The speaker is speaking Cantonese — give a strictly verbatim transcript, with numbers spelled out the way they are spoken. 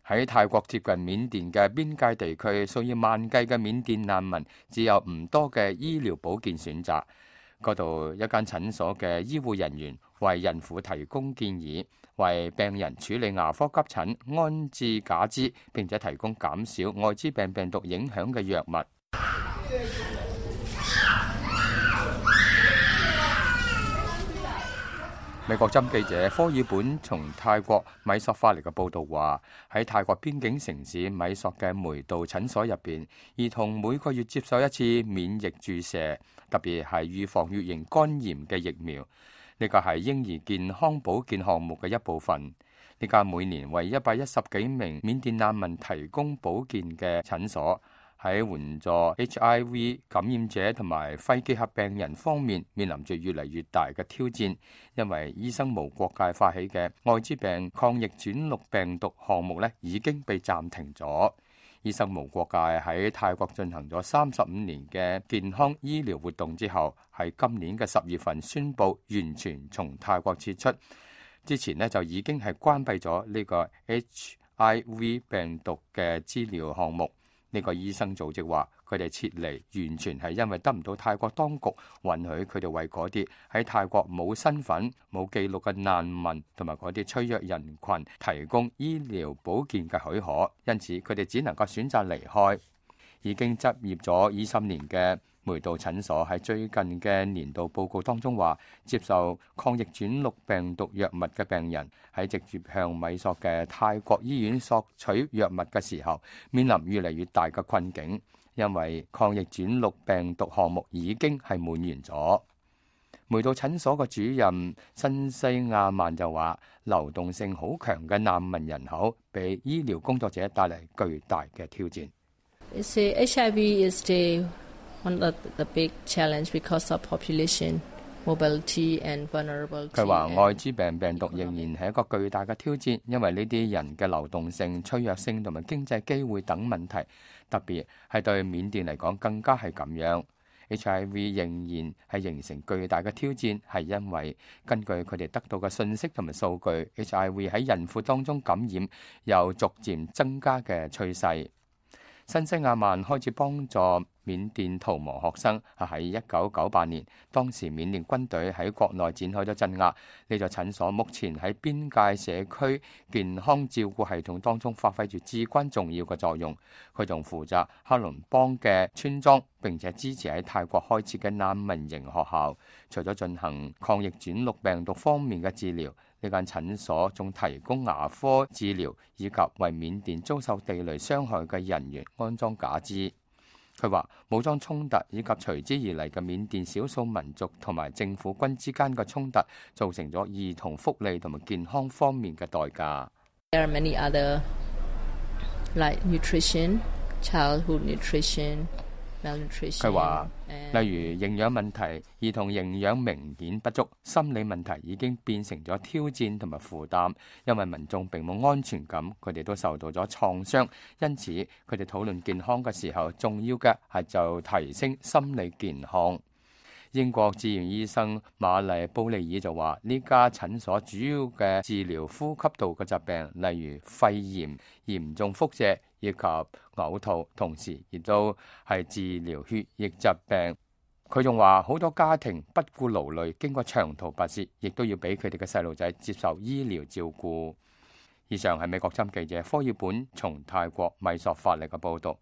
喺泰國接近緬甸嘅邊界地區，數以萬計嘅緬甸難民只有唔多嘅醫療保健選擇。嗰度一間診所嘅醫護人員為孕婦提供建議，為病人處理牙科急診、安置假肢，並且提供減少愛滋病病毒影響嘅藥物。美國針記者科爾本從泰國米索發嚟嘅報道話，喺泰國邊境城市米索嘅梅道診所入邊，兒童每個月接受一次免疫注射，特別係預防乙型肝炎嘅疫苗。呢個係嬰兒健康保健項目嘅一部分。呢間每年為一百一十幾名緬甸難民提供保健嘅診所，喺援助 H I V 感染者同埋肺結核病人方面面臨住越嚟越大嘅挑戰，因為醫生無國界發起嘅愛滋病抗逆轉錄病毒項目咧已經被暫停咗。醫生無國界喺泰國進行咗三十五年嘅健康醫療活動之後，喺今年嘅十月份宣布完全從泰國撤出。之前咧就已經係關閉咗呢個 H I V 病毒嘅治療項目。呢個醫生組織話，佢哋撤離完全係因為得唔到泰國當局允許佢哋為嗰啲喺泰國冇身份、冇記錄嘅難民同埋嗰啲脆弱人群提供醫療保健嘅許可，因此佢哋只能夠選擇離開。已經執業咗二十年嘅梅道診所喺最近嘅年度報告當中話，接受抗逆轉錄病毒藥物嘅病人喺直接向米索嘅泰國醫院索取藥物嘅時候，面臨越嚟越大嘅困境，因為抗逆轉錄病毒項目已經係滿員咗。梅道診所嘅主任新西亞曼就話，流動性好強嘅難民人口俾醫療工作者帶嚟巨大嘅挑戰。 H I V is the one of the big challenge because of population mobility and vulnerability。 佢話愛滋病病毒仍然係一個巨大嘅挑戰，因為呢啲人嘅流動性、脆弱性同埋經濟機會等問題，特別係對緬甸嚟講更加係咁樣。H I V 仍然係形成巨大嘅挑戰，係因為根據佢哋得到嘅信息同埋數據 ，H I V 喺孕婦當中感染有逐漸增加嘅趨勢。新西亞曼開始幫助緬甸逃亡學生，係喺一九九八年，當時緬甸軍隊喺國內展開咗鎮壓。呢座診所目前喺邊界社區健康照顧系統當中發揮住至關重要嘅作用。佢仲負責克倫邦嘅村莊，並且支持喺泰國開設嘅難民營學校。除咗進行抗逆轉錄病毒方面嘅治療，呢間診所仲提供牙科治療，以及為緬甸遭受地雷傷害嘅人員安裝假肢。佢話武裝衝突以及隨之而嚟嘅緬甸少數民族同埋政府軍之間嘅衝突，造成咗兒童福利同埋健康方面嘅代價。 There are many other like nutrition, childhood nutrition. 佢話，例如營養問題，兒童營養明顯不足，心理問題已經變成咗挑戰同埋負擔，因為民眾並冇安全感，佢哋都受到咗創傷，因此佢哋討論健康嘅時候，重要嘅係就提升心理健康。英國志願醫生瑪麗布利爾就話，呢家診所主要嘅治療呼吸道嘅疾病，例如肺炎、嚴重腹瀉以及嘔吐，同時亦都係治療血液疾病。佢仲話，好多家庭不顧勞累，經過長途跋涉，亦都要俾佢哋嘅細路仔接受醫療照顧。以上係美國針記者科爾本從泰國米索發嚟嘅報導。